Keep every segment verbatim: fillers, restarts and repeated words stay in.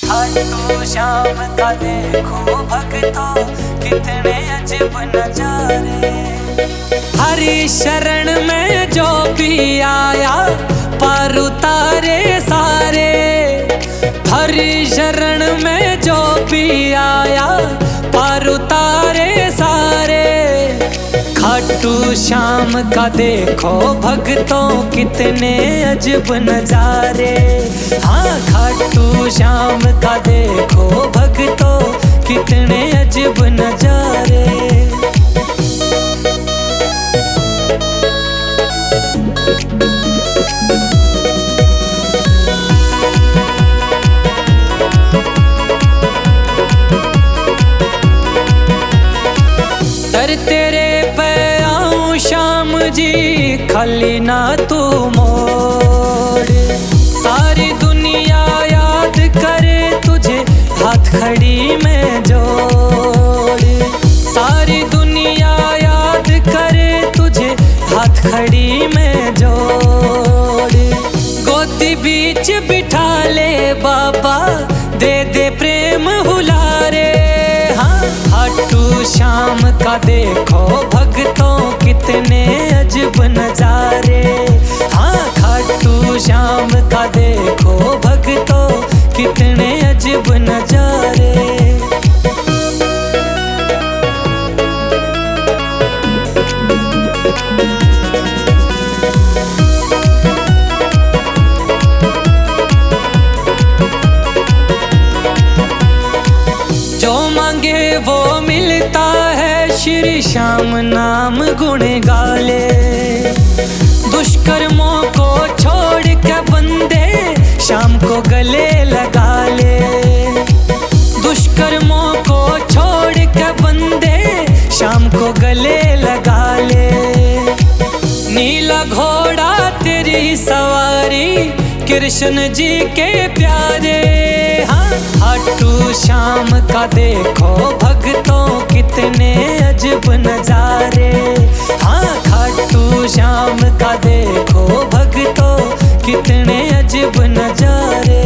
खाटू श्याम का देखो भक्तों कितने अजब नजारे। हरि शरण में जो भी आया पार उतारे सारे। हरि शरण में जो भी आया पार उतारे सारे। खाटू श्याम का देखो भक्तों कितने अजब नजारे। हाँ खाटू श्याम का देखो भक्तों कितने अजब नजारे। तर तेरे पे आऊं श्याम जी खाली ना तू मोड़। सारी दुनिया याद करे तुझे हाथ खड़ी में जोड़। सारी दुनिया याद करे तुझे हाथ खड़ी में जोड़। गोदी बीच बिठा ले बाबा दे दे प्रेम हुलारे। हाँ खाटू श्याम का देखो भक्तों कितने अजब नजारे। हाँ खाटू श्याम का देखो भक्तों कितने अजब नजारे। जो मांगे वो मिलता है श्री श्याम नाम गुण गाले। दुष्कर्मों को छोड़ के बंदे श्याम को गले लगा ले। दुष्कर्मों को छोड़ के बंदे श्याम को गले लगा ले। नीला घोड़ा तेरी सवारी कृष्ण जी के प्यारे। हाँ खाटू श्याम का देखो भक्तों कितने अजब नजारे। हाँ खाटू श्याम का देखो भक्तों कितने अजब नजारे।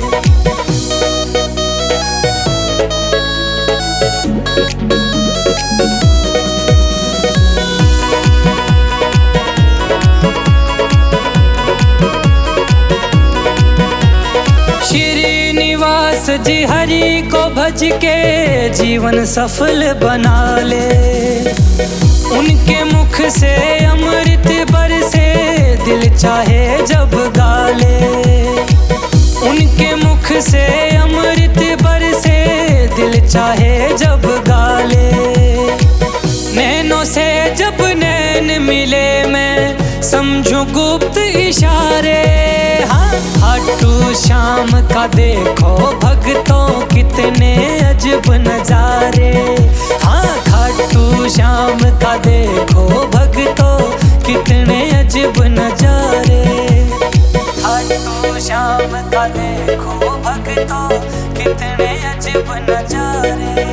श्रीनिवास जी हरि को भज के जीवन सफल बना ले। उनके मुख से अमृत बरसे दिल चाहे जब गाले। उनके मुख से अमृत बरसे दिल चाहे जब गाले। नैनों से जब नैन मिले मैं समझूं गुप्त इशारे। हाँ खाटू श्याम का देखो भक्तों कितने अजब नजारे। हाँ खाटू श्याम का देखो भक्तों कितने अजब नजारे। खाटू श्याम का देखो भक्तों कितने अजब नजारे।